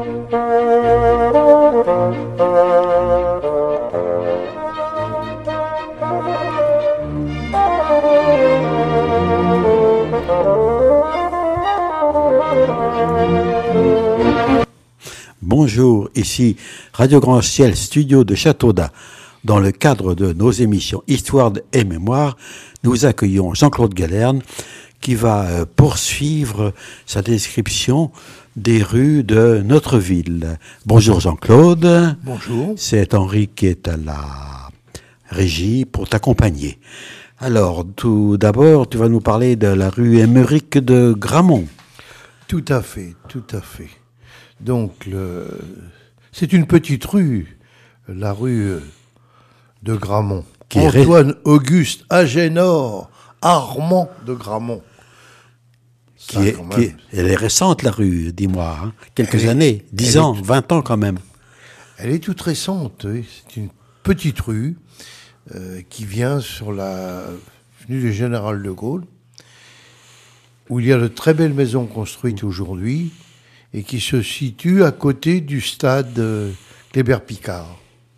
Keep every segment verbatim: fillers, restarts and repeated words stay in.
Bonjour, ici Radio Grand Ciel, studio de Châteaudun. Dans le cadre de nos émissions Histoire et Mémoire, nous accueillons Jean-Claude Galerne qui va poursuivre sa description des rues de notre ville. Bonjour Jean-Claude. Bonjour. C'est Henri qui est à la régie pour t'accompagner. Alors, tout d'abord, tu vas nous parler de la rue Émeric de Gramont. Tout à fait, tout à fait. Donc, le... c'est une petite rue, la rue de Gramont. Qui Antoine ré... Auguste Agénor Armand de Gramont. Qui est, qui est, elle est récente, la rue, dis-moi. Hein. Quelques elle années, est, dix ans, est, vingt ans quand même. Elle est toute récente, oui. C'est une petite rue euh, qui vient sur la avenue du Général de Gaulle, où il y a de très belles maisons construites aujourd'hui, et qui se situe à côté du stade euh, Kléber-Picard.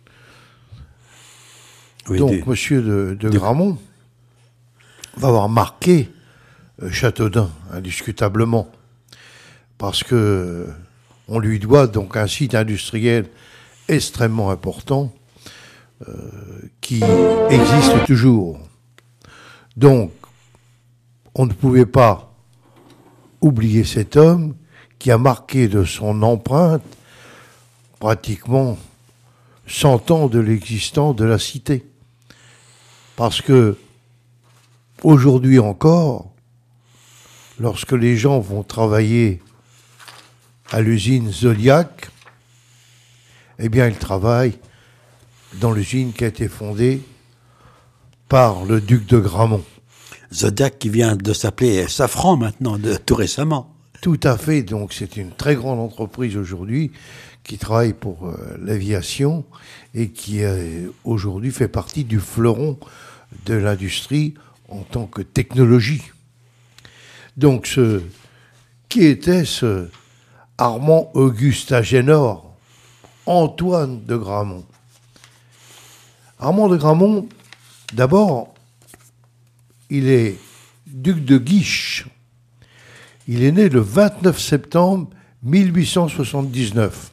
Oui, Donc, des, monsieur de, de des... Gramont va avoir marqué euh, Châteaudun, indiscutablement, parce que euh, on lui doit donc un site industriel extrêmement important euh, qui existe toujours. Donc, on ne pouvait pas oublier cet homme qui a marqué de son empreinte pratiquement cent ans de l'existence de la cité. Parce que, aujourd'hui encore, lorsque les gens vont travailler à l'usine Zodiac, eh bien, ils travaillent dans l'usine qui a été fondée par le duc de Gramont. Zodiac qui vient de s'appeler Safran maintenant, de, tout récemment. Tout à fait, donc c'est une très grande entreprise aujourd'hui qui travaille pour euh, l'aviation et qui euh, aujourd'hui fait partie du fleuron de l'industrie en tant que technologie. Donc ce, qui était ce Armand Auguste Agénor, Antoine de Gramont? Armand de Gramont, d'abord, il est duc de Guiche. Il est né le vingt-neuf septembre mille huit cent soixante-dix-neuf.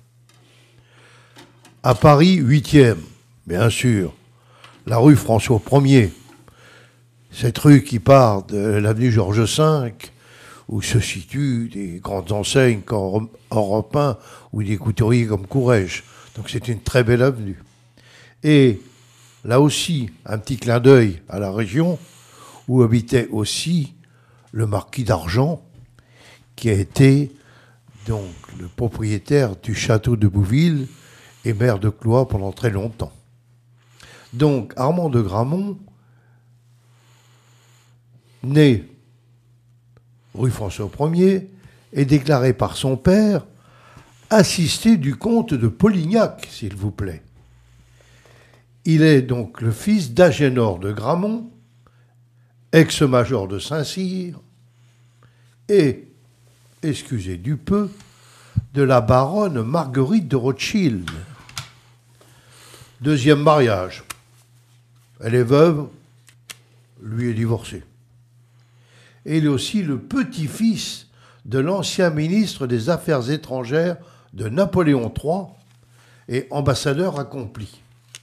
À Paris, huitième, bien sûr. La rue François Ier. Cette rue qui part de l'avenue Georges cinq, où se situent des grandes enseignes comme Europe un ou des couturiers comme Courrèges. Donc c'est une très belle avenue. Et là aussi, un petit clin d'œil à la région, où habitait aussi le marquis d'Argent, qui a été donc le propriétaire du château de Bouville et maire de Cloyes pendant très longtemps. Donc Armand de Gramont, né rue François Ier, est déclaré par son père assisté du comte de Polignac, s'il vous plaît. Il est donc le fils d'Agénor de Gramont, ex-major de Saint-Cyr, et excusez du peu, de la baronne Marguerite de Rothschild. Deuxième mariage. Elle est veuve, lui est divorcé. Et il est aussi le petit-fils de l'ancien ministre des Affaires étrangères de Napoléon trois et ambassadeur accompli.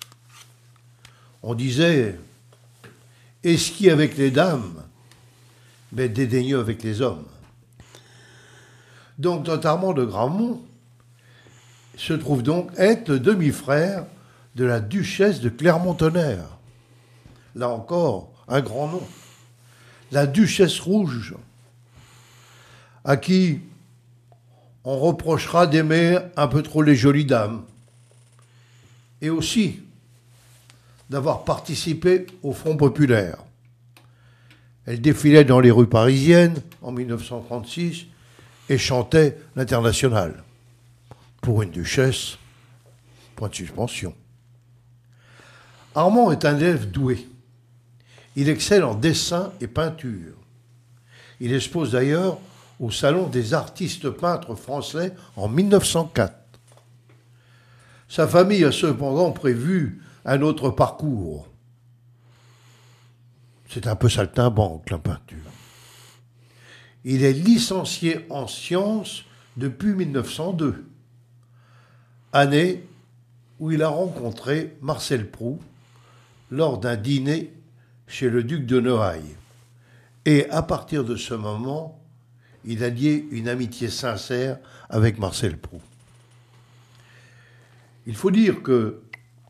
On disait esquis avec les dames, mais dédaigneux avec les hommes. Donc, notre Armand de Gramont se trouve donc être le demi-frère de la duchesse de Clermont-Tonnerre. Là encore, un grand nom. La duchesse rouge, à qui on reprochera d'aimer un peu trop les jolies dames. Et aussi d'avoir participé au Front populaire. Elle défilait dans les rues parisiennes en mille neuf cent trente-six et chantait l'Internationale. Pour une duchesse, point de suspension. Armand est un élève doué. Il excelle en dessin et peinture. Il expose d'ailleurs au Salon des artistes peintres français en mille neuf cent quatre. Sa famille a cependant prévu un autre parcours. C'est un peu saltimbanque, la peinture. Il est licencié en sciences depuis mille neuf cent deux, année où il a rencontré Marcel Proust lors d'un dîner chez le duc de Noailles. Et à partir de ce moment, il a lié une amitié sincère avec Marcel Proust. Il faut dire que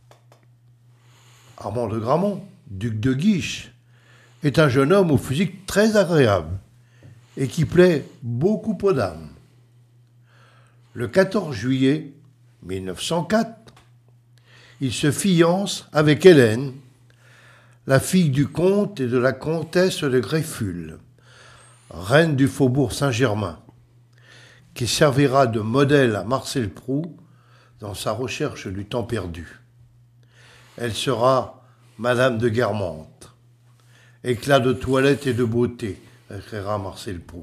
Armand de Gramont, duc de Guiche, est un jeune homme au physique très agréable et qui plaît beaucoup aux dames. Le quatorze juillet mille neuf cent quatre, il se fiance avec Hélène, la fille du comte et de la comtesse de Greffulhes, reine du faubourg Saint-Germain, qui servira de modèle à Marcel Proust dans sa recherche du temps perdu. Elle sera Madame de Guermantes. Éclat de toilette et de beauté, écrira Marcel Proust.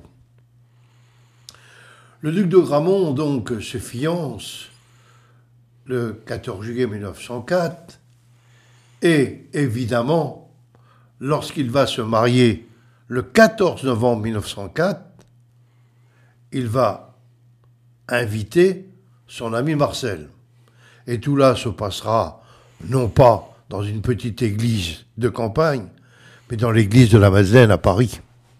Le duc de Gramont, donc, se fiance le quatorze juillet mille neuf cent quatre et, évidemment, lorsqu'il va se marier le quatorze novembre mille neuf cent quatre, il va inviter son ami Marcel. Et tout là se passera non pas dans une petite église de campagne, mais dans l'église de la Madeleine à Paris.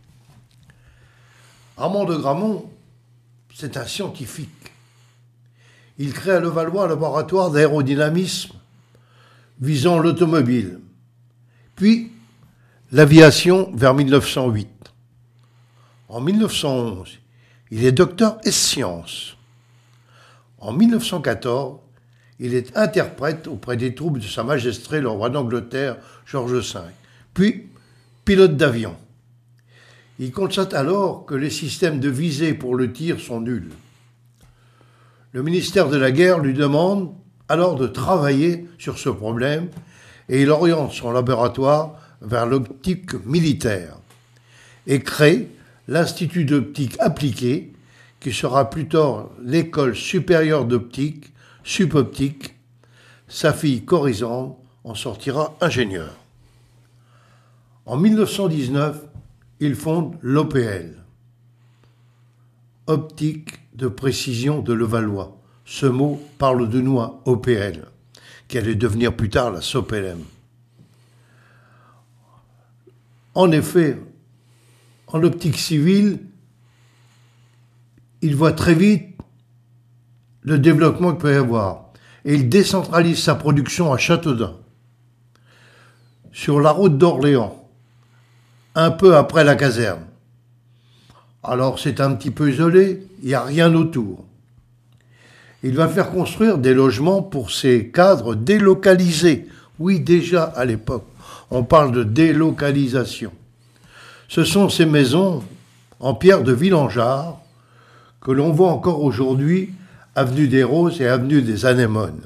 Armand de Gramont, c'est un scientifique. Il crée à Levallois un laboratoire d'aérodynamisme visant l'automobile, puis l'aviation vers mille neuf cent huit. En mille neuf cent onze, il est docteur ès sciences. En mille neuf cent quatorze, il est interprète auprès des troupes de Sa Majesté le roi d'Angleterre, George cinq, puis pilote d'avion. Il constate alors que les systèmes de visée pour le tir sont nuls. Le ministère de la Guerre lui demande alors de travailler sur ce problème et il oriente son laboratoire vers l'optique militaire et crée l'Institut d'optique appliquée qui sera plus tard l'école supérieure d'optique, Supoptique. Sa fille Corisande en sortira ingénieur. En mille neuf cent dix-neuf, il fonde l'O P L, Optique de précision de Levallois. Ce mot parle de nous à O P L, qui allait devenir plus tard la S O P L M. En effet, en optique civile, il voit très vite le développement qu'il peut y avoir et il décentralise sa production à Châteaudun, sur la route d'Orléans, un peu après la caserne. Alors c'est un petit peu isolé, il n'y a rien autour. Il va faire construire des logements pour ses cadres délocalisés. Oui, déjà à l'époque, on parle de délocalisation. Ce sont ces maisons en pierre de Villangeard que l'on voit encore aujourd'hui, avenue des Roses et avenue des Anémones.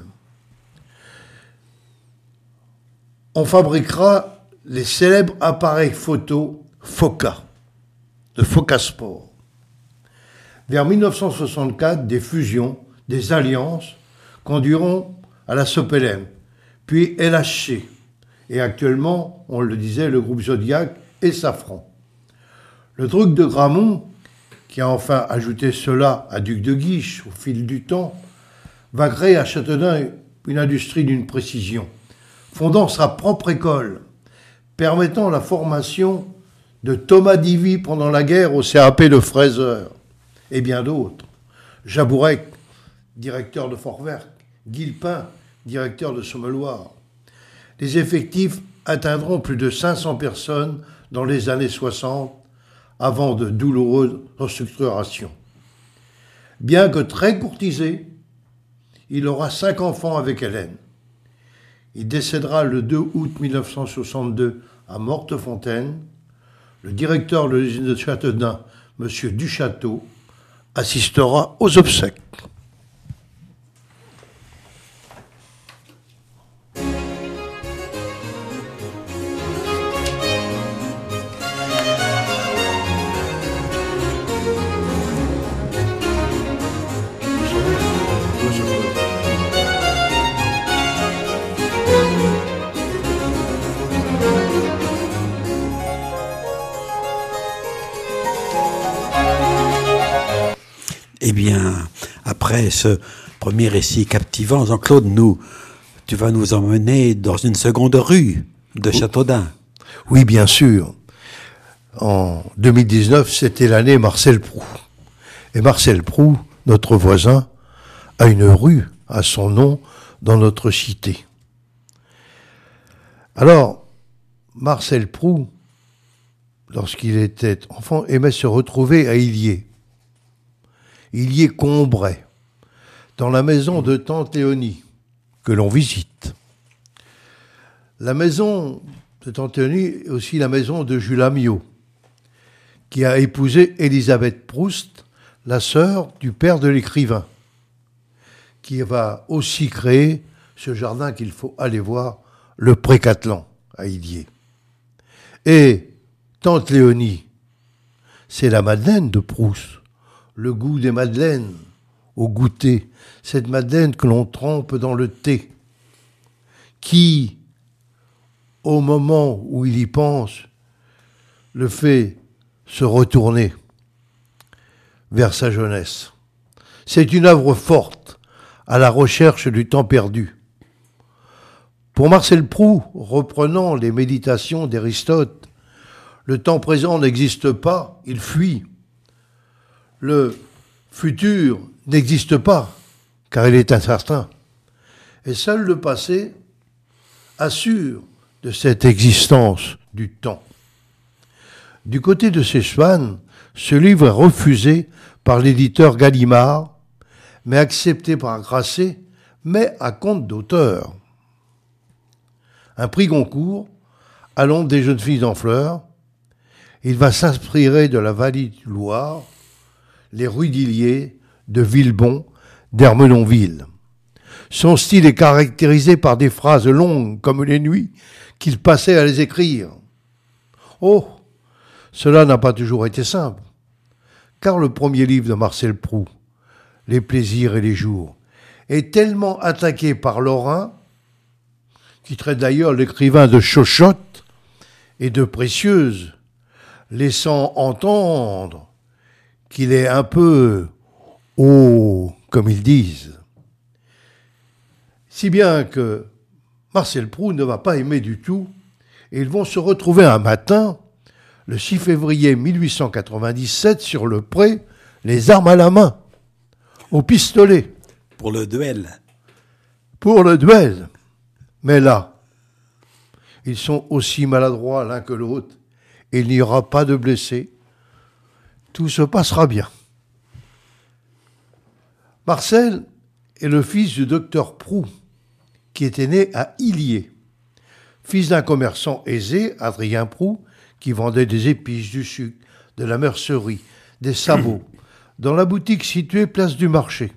On fabriquera les célèbres appareils photo Foca, de Focasport. Vers mille neuf cent soixante-quatre, des fusions, des alliances conduiront à la S O P L M, puis L H C, et actuellement, on le disait, le groupe Zodiac et Safran. Le duc de Gramont, qui a enfin ajouté cela à Duc de Guiche au fil du temps, va créer à Châteaudun une industrie d'une précision, fondant sa propre école, permettant la formation de Thomas Divy pendant la guerre au C A P de Fraiseur, et bien d'autres. Jabourec, directeur de Fort-Vert, Guillepin, directeur de Sommeloire. Les effectifs atteindront plus de cinq cents personnes dans les années soixante, avant de douloureuses restructurations. Bien que très courtisé, il aura cinq enfants avec Hélène. Il décédera le deux août mille neuf cent soixante-deux à Mortefontaine. Le directeur de l'usine de Châteaudun, M. Duchâteau, assistera aux obsèques. sur le... Eh bien, après ce premier récit captivant, Jean-Claude, nous, tu vas nous emmener dans une seconde rue de Châteaudun. Oui, bien sûr. En deux mille dix-neuf, c'était l'année Marcel Proust. Et Marcel Proust, notre voisin, a une rue à son nom dans notre cité. Alors, Marcel Proust, lorsqu'il était enfant, aimait se retrouver à Illiers. Illiers-Combray, dans la maison de tante Léonie, que l'on visite. La maison de tante Léonie est aussi la maison de Jules Amiot, qui a épousé Élisabeth Proust, la sœur du père de l'écrivain, qui va aussi créer ce jardin qu'il faut aller voir, le Pré-Catelan, à Illiers. Et tante Léonie, c'est la Madeleine de Proust. Le goût des madeleines au goûter, cette madeleine que l'on trempe dans le thé, qui, au moment où il y pense, le fait se retourner vers sa jeunesse. C'est une œuvre forte à la recherche du temps perdu. Pour Marcel Proust, reprenant les méditations d'Aristote, le temps présent n'existe pas, il fuit. Le futur n'existe pas, car il est incertain. Et seul le passé assure de cette existence du temps. Du côté de Szechuan, ce livre est refusé par l'éditeur Gallimard, mais accepté par Grasset, mais à compte d'auteur. Un prix Goncourt, à l'ombre des jeunes filles en fleurs, il va s'inspirer de la vallée du Loire, les rues d'Illiers, de Villebon, d'Ermenonville. Son style est caractérisé par des phrases longues comme les nuits qu'il passait à les écrire. Oh, cela n'a pas toujours été simple, car le premier livre de Marcel Proust, Les plaisirs et les jours, est tellement attaqué par Lorrain, qui traite d'ailleurs l'écrivain de chochotte et de précieuse, laissant entendre qu'il est un peu haut, comme ils disent. Si bien que Marcel Proust ne va pas aimer du tout, et ils vont se retrouver un matin, le six février mille huit cent quatre-vingt-dix-sept, sur le pré, les armes à la main, au pistolet. Pour le duel. Pour le duel. Mais là, ils sont aussi maladroits l'un que l'autre, et il n'y aura pas de blessés. Tout se passera bien. Marcel est le fils du docteur Proust, qui était né à Illiers. Fils d'un commerçant aisé, Adrien Proust, qui vendait des épices, du sucre, de la mercerie, des sabots, dans la boutique située place du Marché.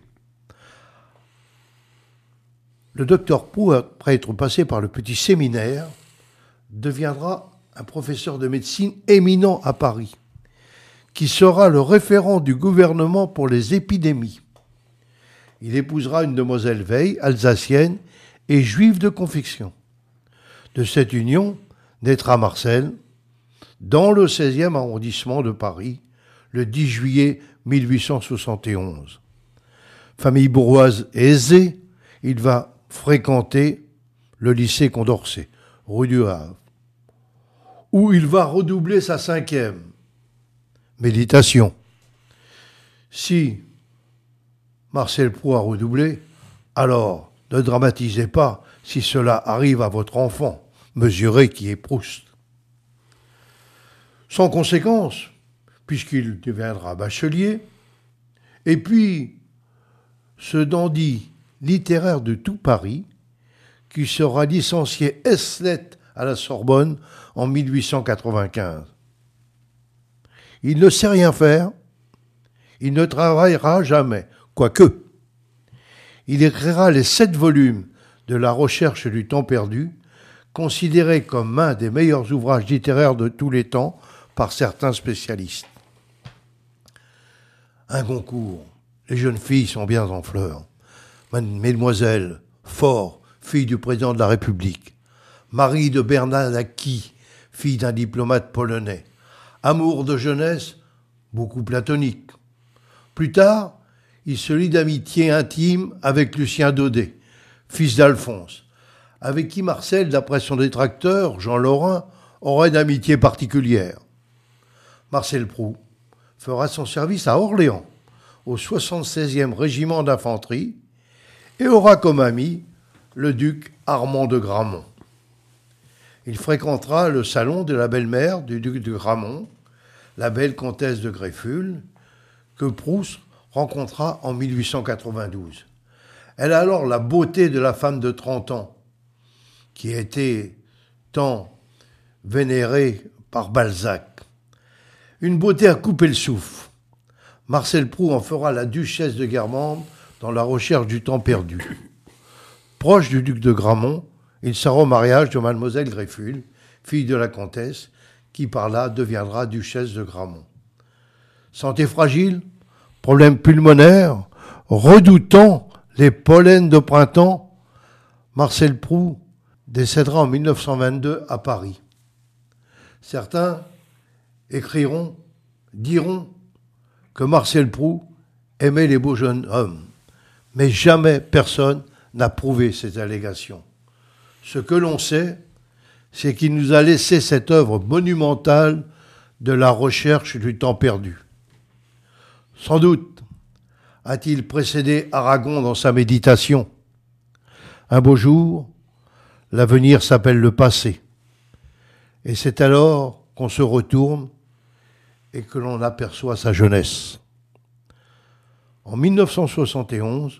Le docteur Proust, après être passé par le petit séminaire, deviendra un professeur de médecine éminent à Paris, qui sera le référent du gouvernement pour les épidémies. Il épousera une demoiselle Veil, alsacienne et juive de confection. De cette union naîtra Marcel, dans le seizième arrondissement de Paris, le dix juillet mille huit cent soixante et onze. Famille bourgeoise aisée, il va fréquenter le lycée Condorcet, rue du Havre, où il va redoubler sa cinquième. Méditation. Si Marcel Proust a redoublé, alors ne dramatisez pas si cela arrive à votre enfant, mesurez qui est Proust. Sans conséquence, puisqu'il deviendra bachelier, et puis ce dandy littéraire de tout Paris, qui sera licencié ès lettres à la Sorbonne en mille huit cent quatre-vingt-quinze. Il ne sait rien faire, il ne travaillera jamais, quoique. Il écrira les sept volumes de La recherche du temps perdu, considérés comme un des meilleurs ouvrages littéraires de tous les temps par certains spécialistes. Un Goncourt, les jeunes filles sont bien en fleurs. Mesdemoiselles Faure, fille du président de la République, Marie de Bernardaki, fille d'un diplomate polonais, amour de jeunesse, beaucoup platonique. Plus tard, il se lie d'amitié intime avec Lucien Daudet, fils d'Alphonse, avec qui Marcel, d'après son détracteur, Jean Laurin, aurait une amitié particulière. Marcel Proulx fera son service à Orléans, au soixante-seizième régiment d'infanterie, et aura comme ami le duc Armand de Gramont. Il fréquentera le salon de la belle-mère du duc de Gramont, la belle comtesse de Greffulhes, que Proust rencontra en mille huit cent quatre-vingt-douze. Elle a alors la beauté de la femme de trente ans, qui a été tant vénérée par Balzac. Une beauté à couper le souffle. Marcel Proulx en fera la duchesse de Guermantes dans La recherche du temps perdu. Proche du duc de Gramont, il sera au mariage de mademoiselle Greffulhes, fille de la comtesse, qui par là deviendra duchesse de Gramont. Santé fragile, problème pulmonaire, redoutant les pollens de printemps, Marcel Proulx décédera en mille neuf cent vingt-deux à Paris. Certains écriront, diront que Marcel Proulx aimait les beaux jeunes hommes, mais jamais personne n'a prouvé ces allégations. Ce que l'on sait, c'est qu'il nous a laissé cette œuvre monumentale de la recherche du temps perdu. Sans doute a-t-il précédé Aragon dans sa méditation. Un beau jour, l'avenir s'appelle le passé. Et c'est alors qu'on se retourne et que l'on aperçoit sa jeunesse. En mille neuf cent soixante et onze,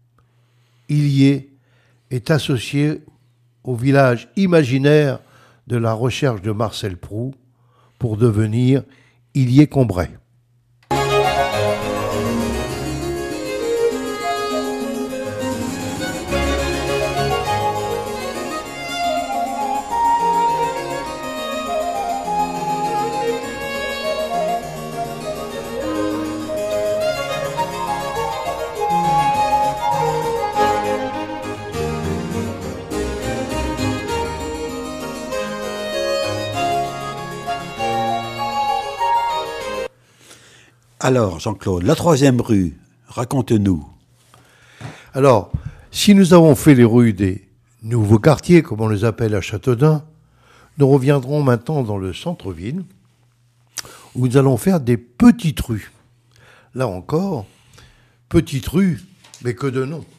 Illiers est associé au village imaginaire de la recherche de Marcel Proulx pour devenir Illiers-Combray. Alors, Jean-Claude, la troisième rue, raconte-nous. Alors, si nous avons fait les rues des nouveaux quartiers, comme on les appelle à Châteaudun, nous reviendrons maintenant dans le centre-ville, où nous allons faire des petites rues. Là encore, petites rues, mais que de noms.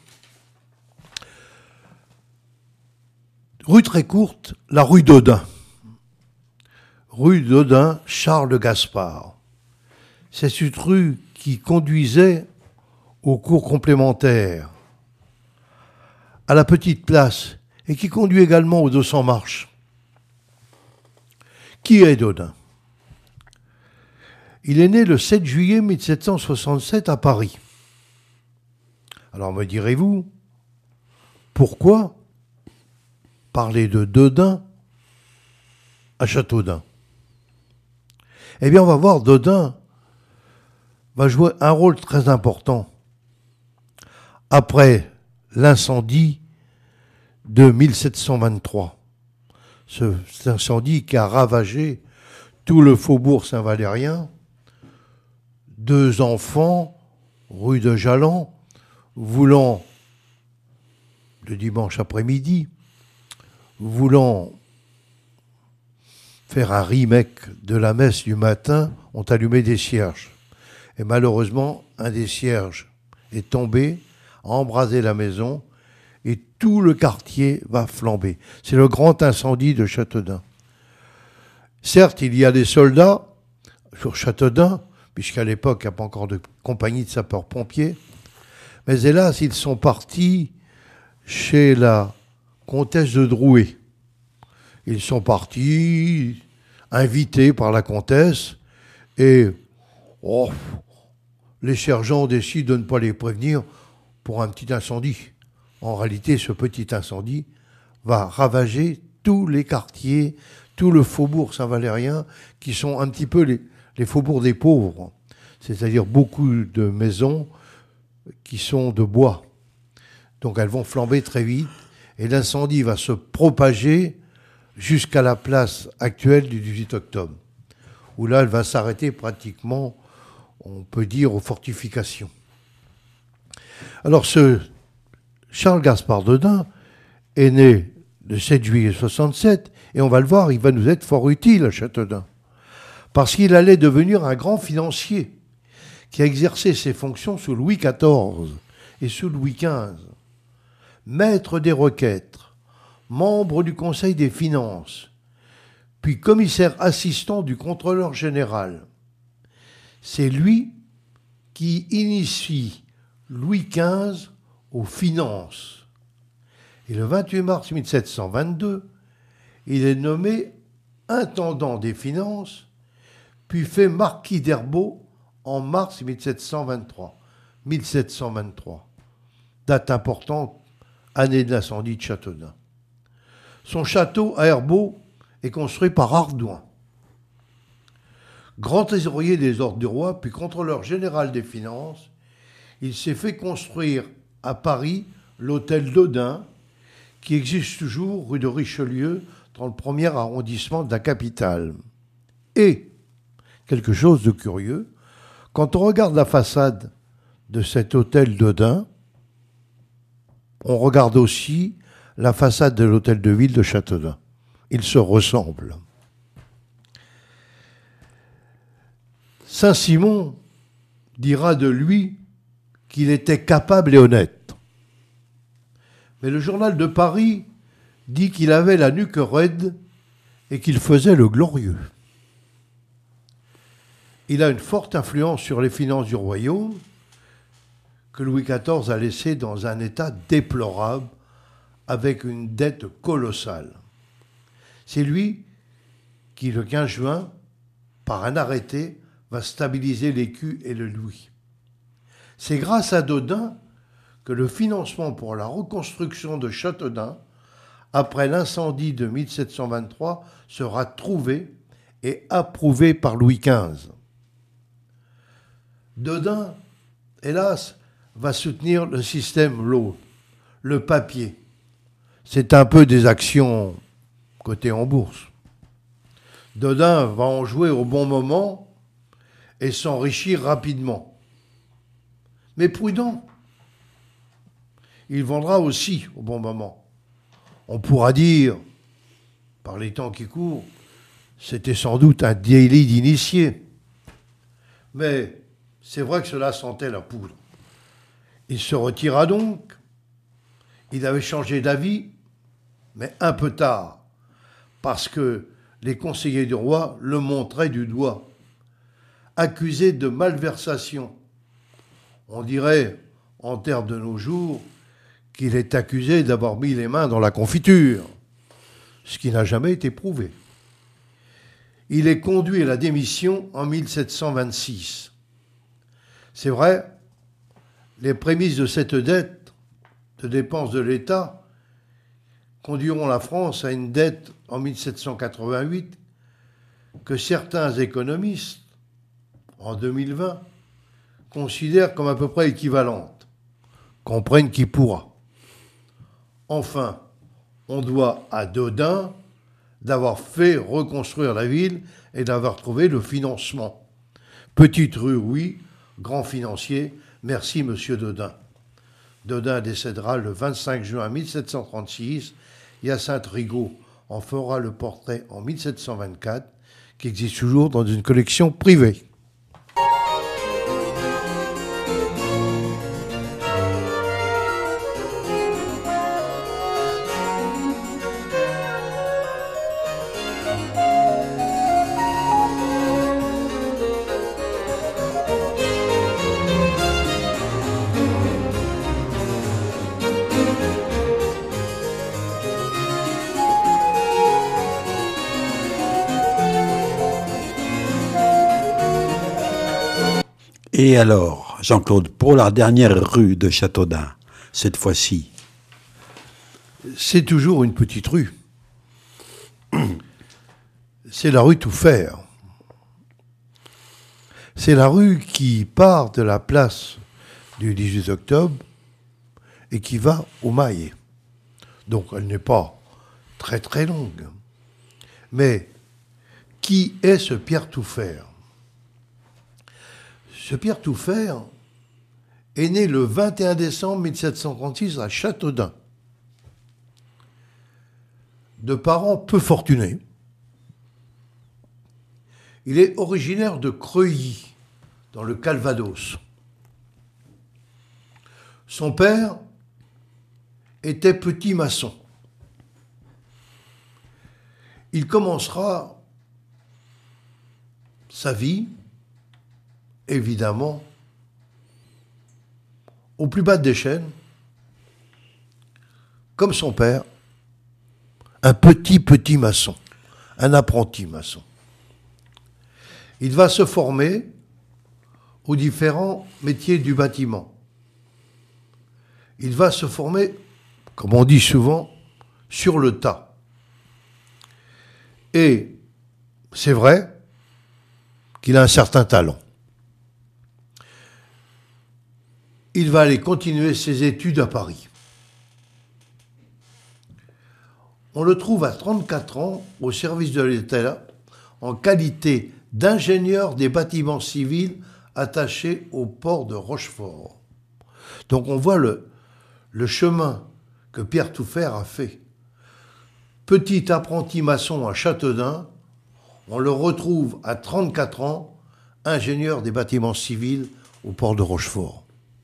Rue très courte, la rue d'Odun. Rue d'Odun, Charles Gaspard. C'est cette rue qui conduisait aux cours complémentaires, à la petite place, et qui conduit également aux deux cents marches. Qui est Dodun ? Il est né le sept juillet mille sept cent soixante-sept à Paris. Alors me direz-vous, pourquoi parler de Dodun à Châteaudun ? Eh bien, on va voir, Dodun va jouer un rôle très important après l'incendie de mille sept cent vingt-trois. Ce, cet incendie qui a ravagé tout le faubourg Saint-Valérien. Deux enfants, rue de Jalans, voulant, le dimanche après-midi, voulant faire un remake de la messe du matin, ont allumé des cierges. Et malheureusement, un des cierges est tombé, a embrasé la maison, et tout le quartier va flamber. C'est le grand incendie de Châteaudun. Certes, il y a des soldats sur Châteaudun, puisqu'à l'époque, il n'y a pas encore de compagnie de sapeurs-pompiers, mais hélas, ils sont partis chez la comtesse de Drouet. Ils sont partis, invités par la comtesse, et oh, les sergents décident de ne pas les prévenir pour un petit incendie. En réalité, ce petit incendie va ravager tous les quartiers, tout le faubourg Saint-Valérien, qui sont un petit peu les, les faubourgs des pauvres, c'est-à-dire beaucoup de maisons qui sont de bois. Donc elles vont flamber très vite et l'incendie va se propager jusqu'à la place actuelle du dix-huit octobre, où là elle va s'arrêter pratiquement, on peut dire, aux fortifications. Alors ce Charles Gaspard Dodin est né le sept juillet soixante-sept, et on va le voir, il va nous être fort utile à Châteaudun, parce qu'il allait devenir un grand financier qui a exercé ses fonctions sous Louis quatorze et sous Louis quinze. Maître des requêtes, membre du Conseil des finances, puis commissaire assistant du contrôleur général. C'est lui qui initie Louis quinze aux finances. Et le vingt-huit mars mille sept cent vingt-deux, il est nommé intendant des finances, puis fait marquis d'Herbault en mars mille sept cent vingt-trois. mille sept cent vingt-trois, date importante, année de l'incendie de Châteaudun. Son château à Herbault est construit par Ardouin. Grand trésorier des ordres du roi, puis contrôleur général des finances, il s'est fait construire à Paris l'hôtel Dodin, qui existe toujours rue de Richelieu, dans le premier arrondissement de la capitale. Et, quelque chose de curieux, quand on regarde la façade de cet hôtel Dodin, on regarde aussi la façade de l'hôtel de ville de Châteaudun. Ils se ressemblent. Saint-Simon dira de lui qu'il était capable et honnête. Mais le journal de Paris dit qu'il avait la nuque raide et qu'il faisait le glorieux. Il a une forte influence sur les finances du royaume que Louis quatorze a laissé dans un état déplorable avec une dette colossale. C'est lui qui, le quinze juin, par un arrêté, va stabiliser l'écu et le louis. C'est grâce à Dodin que le financement pour la reconstruction de Châteaudun, après l'incendie de mille sept cent vingt-trois, sera trouvé et approuvé par Louis quinze. Dodin, hélas, va soutenir le système lourd, le papier. C'est un peu des actions cotées en bourse. Dodin va en jouer au bon moment et s'enrichir rapidement. Mais prudent, il vendra aussi au bon moment. On pourra dire, par les temps qui courent, c'était sans doute un délit d'initié. Mais c'est vrai que cela sentait la poudre. Il se retira donc. Il avait changé d'avis, mais un peu tard, parce que les conseillers du roi le montraient du doigt, accusé de malversation. On dirait, en termes de nos jours, qu'il est accusé d'avoir mis les mains dans la confiture, ce qui n'a jamais été prouvé. Il est conduit à la démission en mille sept cent vingt-six. C'est vrai, les prémices de cette dette de dépenses de l'État conduiront la France à une dette en mille sept cent quatre-vingt-huit que certains économistes, en deux mille vingt, considèrent comme à peu près équivalente. Comprenne qui pourra. Enfin, on doit à Dodin d'avoir fait reconstruire la ville et d'avoir trouvé le financement. Petite rue, oui, grand financier, merci monsieur Dodin. Dodin décédera le vingt-cinq juin mille sept cent trente-six. Hyacinthe Rigaud en fera le portrait en mille sept cent vingt-quatre, qui existe toujours dans une collection privée. Et alors, Jean-Claude, pour la dernière rue de Châteaudun, cette fois-ci? C'est toujours une petite rue. C'est la rue Touffer. C'est la rue qui part de la place du dix-huit octobre et qui va au Mail. Donc elle n'est pas très très longue. Mais qui est ce Pierre Touffert ? Ce Pierre Touffert est né le vingt et un décembre mille sept cent trente-six à Châteaudun, de parents peu fortunés. Il est originaire de Creuilly, dans le Calvados. Son père était petit maçon. Il commencera sa vie, évidemment, au plus bas des chaînes, comme son père, un petit, petit maçon, un apprenti maçon. Il va se former aux différents métiers du bâtiment. Il va se former, comme on dit souvent, sur le tas. Et c'est vrai qu'il a un certain talent. Il va aller continuer ses études à Paris. On le trouve à trente-quatre ans au service de l'État en qualité d'ingénieur des bâtiments civils attaché au port de Rochefort. Donc on voit le, le chemin que Pierre Touffert a fait. Petit apprenti maçon à Châteaudun, on le retrouve à trente-quatre ans, ingénieur des bâtiments civils au port de Rochefort.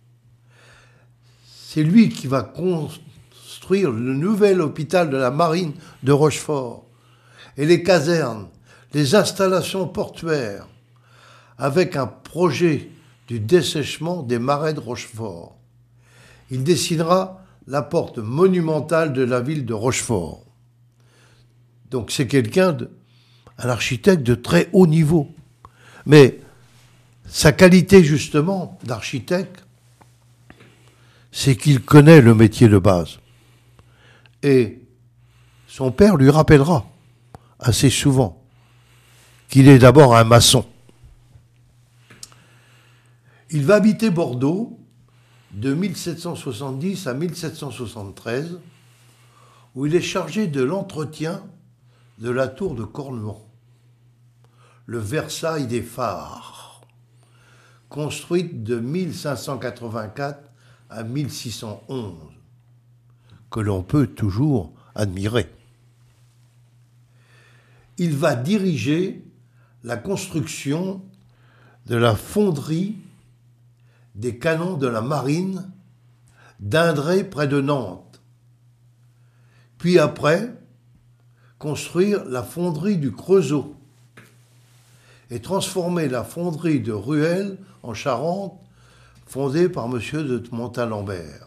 C'est lui qui va construire le nouvel hôpital de la marine de Rochefort et les casernes, les installations portuaires, avec un projet du dessèchement des marais de Rochefort. Il dessinera la porte monumentale de la ville de Rochefort. Donc c'est quelqu'un, de, un architecte de très haut niveau. Mais sa qualité justement d'architecte, c'est qu'il connaît le métier de base. Et son père lui rappellera assez souvent qu'il est d'abord un maçon. Il va habiter Bordeaux de mille sept cent soixante-dix à mille sept cent soixante-treize, où il est chargé de l'entretien de la tour de Cornouan, le Versailles des phares, construite de mille cinq cent quatre-vingt-quatre à mille six cent onze, que l'on peut toujours admirer. Il va diriger la construction de la fonderie des canons de la marine d'Indré près de Nantes. Puis après, construire la fonderie du Creusot et transformer la fonderie de Ruelle en Charente, fondée par M. de Montalembert.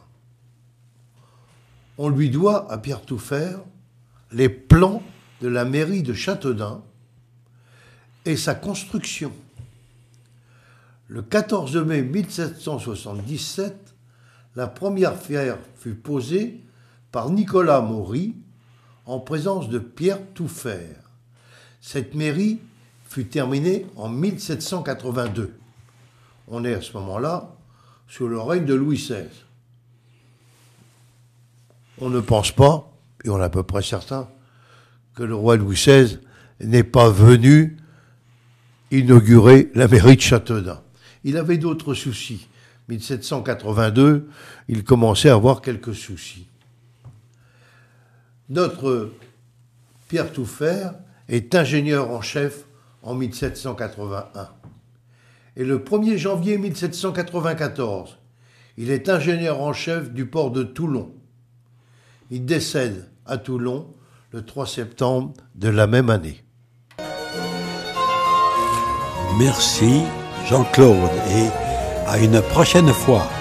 On lui doit, à Pierre Touffert, les plans de la mairie de Châteaudun et sa construction. Le quatorze mai mille sept cent soixante-dix-sept, la première pierre fut posée par Nicolas Maury en présence de Pierre Touffert. Cette mairie fut terminée en mille sept cent quatre-vingt-deux. On est à ce moment-là sous le règne de Louis seize. On ne pense pas, et on est à peu près certain, que le roi Louis seize n'est pas venu inaugurer la mairie de Châteaudun. Il avait d'autres soucis. mille sept cent quatre-vingt-deux, il commençait à avoir quelques soucis. Notre Pierre Touffert est ingénieur en chef en mille sept cent quatre-vingt-un. Et le premier janvier mille sept cent quatre-vingt-quatorze, il est ingénieur en chef du port de Toulon. Il décède à Toulon le trois septembre de la même année. Merci Jean-Claude et à une prochaine fois.